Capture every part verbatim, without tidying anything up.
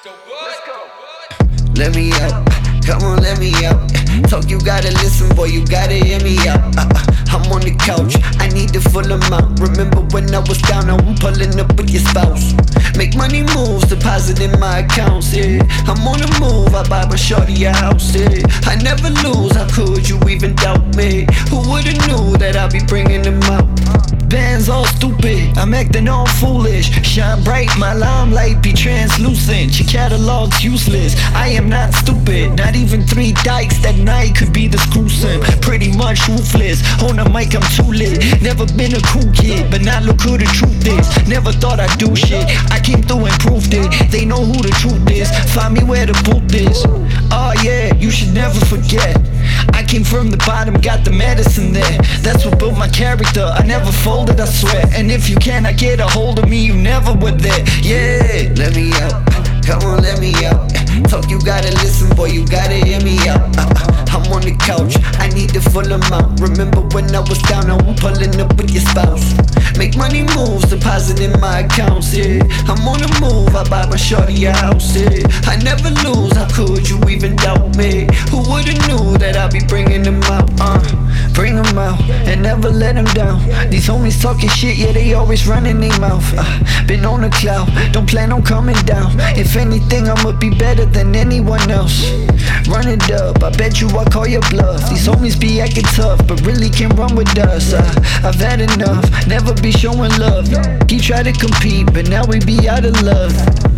Let me out, come on, let me out. Talk, you gotta listen, boy, you gotta hear me out. uh, uh, I'm on the couch, I need the full amount. Remember when I was down, now I'm pulling up with your spouse. Make money moves, deposit in my accounts, yeah. I'm on the move, I buy my shorty a house, yeah. I never lose, how could you even doubt me? Who would've knew that I'd be bringing them out? Bands all stupid, I'm acting all foolish. Shine bright, my limelight be translucent. Your catalog's useless, I am not stupid. Not even three dykes that night could be the screw sim. Pretty much ruthless, on the mic I'm too lit. Never been a cool kid, but now look who the truth is. Never thought I'd do shit, I came through and proved it. They know who the truth is, find me where the booth is. Oh yeah, you should never forget, I came from the bottom, got the medicine there. That's what built my character, I never folded, I swear. And if you cannot get a hold of me, you never were there. Yeah, let me out, come on, let me out. Talk, you gotta listen, boy, you gotta hear me out. uh, uh, I'm on the couch, I need the full amount. Remember when I was down, now I'm pulling up with your spouse. Make money moves, deposit in my accounts, yeah. I'm on the move, I buy my shorty a house, yeah. I never lose, how could you even doubt me? Who would've knew that I'd be bringing them out? Uh, bring them out, and never let them down. These homies talking shit, yeah, they always running their mouth. uh, Been on the cloud, don't plan on coming down. If anything, I'ma be better than anyone else. Run it up, I bet you I call your bluff. These homies be acting tough, but really can't run with us. uh, I've had enough, never be showing love. Keep trying to compete, but now we be out of love.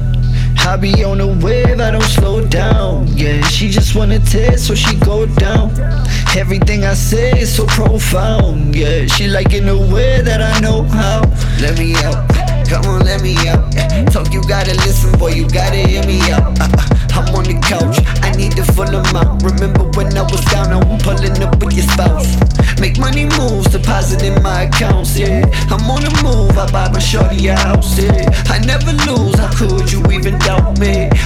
I be on a wave, I don't slow down. Yeah, she just wanna test, so she go down. Everything I say is so profound. Yeah, she like in a way that I know how. Let me out, come on, let me out. Talk, you gotta listen, boy, you gotta hear me out. uh, uh, I'm on the couch, I need the full amount. Remember when I was down, now I'm pulling up with your spouse. Make money moves, deposit in my accounts, yeah. I'm on the move, I buy my shorty a house, yeah. I never lose, how could you even doubt me?